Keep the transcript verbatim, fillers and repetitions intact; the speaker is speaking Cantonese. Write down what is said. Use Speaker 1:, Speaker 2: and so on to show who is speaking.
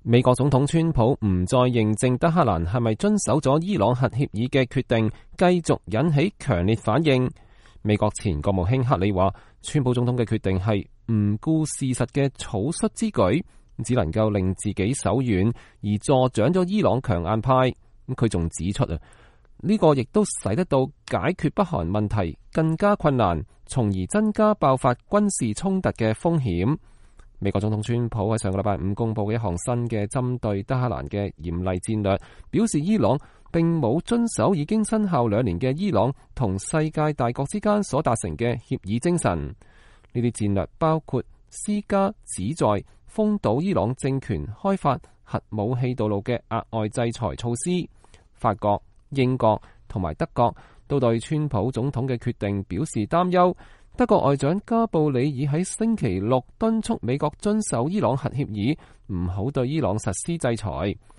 Speaker 1: 美國總統川普唔再認證德黑蘭係咪遵守咗伊朗核協議嘅決定，繼續引起強烈反應。美國前國務卿克里話，川普總統嘅決定係唔顧事實嘅草率之舉，只能夠令自己手軟，而助長咗伊朗強硬派。咁佢仲指出啊，呢個亦都使得到解決北韓問題更加困難，從而增加爆發軍事衝突嘅風險。美國總統川普喺上個禮拜五公布嘅一項新嘅針對德黑蘭嘅嚴厲戰略，表示伊朗並冇遵守已經生效兩年嘅伊朗同世界大國之間所達成嘅協議精神。呢啲戰略包括施加旨在封堵伊朗政權開發核武器道路嘅額外制裁措施。法國、英國同埋德國都對川普總統嘅決定表示擔憂。德國外長加布里爾喺星期六敦促美國遵守伊朗核協議，唔好對伊朗實施制裁。